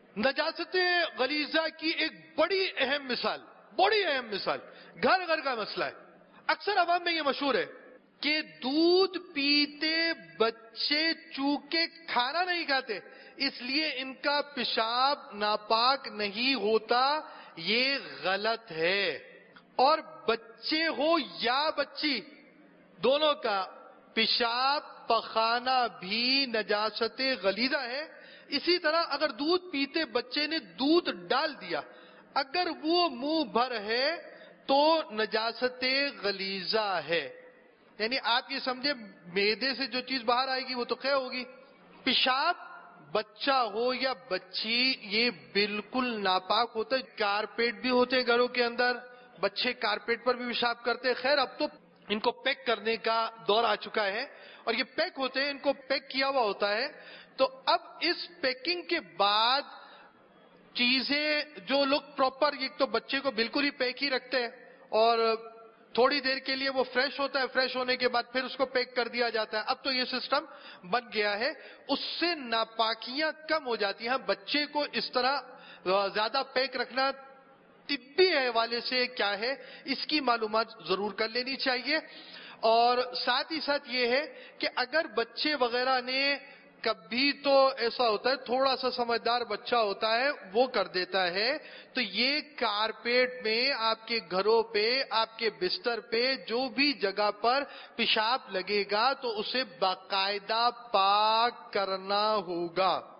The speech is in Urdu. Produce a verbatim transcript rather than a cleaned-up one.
نجاست غلیظہ کی ایک بڑی اہم مثال، بڑی اہم مثال گھر گھر کا مسئلہ ہے. اکثر عوام میں یہ مشہور ہے کہ دودھ پیتے بچے چونکہ کھانا نہیں کھاتے اس لیے ان کا پیشاب ناپاک نہیں ہوتا. یہ غلط ہے. اور بچے ہو یا بچی دونوں کا پیشاب پخانہ بھی نجاست غلیظہ ہے. اسی طرح اگر دودھ پیتے بچے نے دودھ ڈال دیا اگر وہ منہ بھر ہے تو نجاست غلیظہ ہے. یعنی آپ یہ سمجھے معدے سے جو چیز باہر آئے گی وہ تو قے ہوگی. پیشاب بچہ ہو یا بچی یہ بالکل ناپاک ہوتا ہے. کارپیٹ بھی ہوتے ہیں گھروں کے اندر، بچے کارپیٹ پر بھی پیشاب کرتے ہیں. خیر اب تو ان کو پیک کرنے کا دور آ چکا ہے اور یہ پیک ہوتے ہیں، ان کو پیک کیا ہوا ہوتا ہے. تو اب اس پیکنگ کے بعد چیزیں جو لوگ پراپر، ایک تو بچے کو بالکل ہی پیک ہی رکھتے ہیں اور تھوڑی دیر کے لیے وہ فریش ہوتا ہے، فریش ہونے کے بعد پھر اس کو پیک کر دیا جاتا ہے. اب تو یہ سسٹم بن گیا ہے، اس سے ناپاکیاں کم ہو جاتی ہیں. بچے کو اس طرح زیادہ پیک رکھنا طبی حوالے سے کیا ہے اس کی معلومات ضرور کر لینی چاہیے. اور ساتھ ہی ساتھ یہ ہے کہ اگر بچے وغیرہ نے کبھی تو ایسا ہوتا ہے تھوڑا سا سمجھدار بچہ ہوتا ہے وہ کر دیتا ہے تو یہ کارپیٹ میں آپ کے گھروں پہ آپ کے بستر پہ جو بھی جگہ پر پیشاب لگے گا تو اسے باقاعدہ پاک کرنا ہوگا.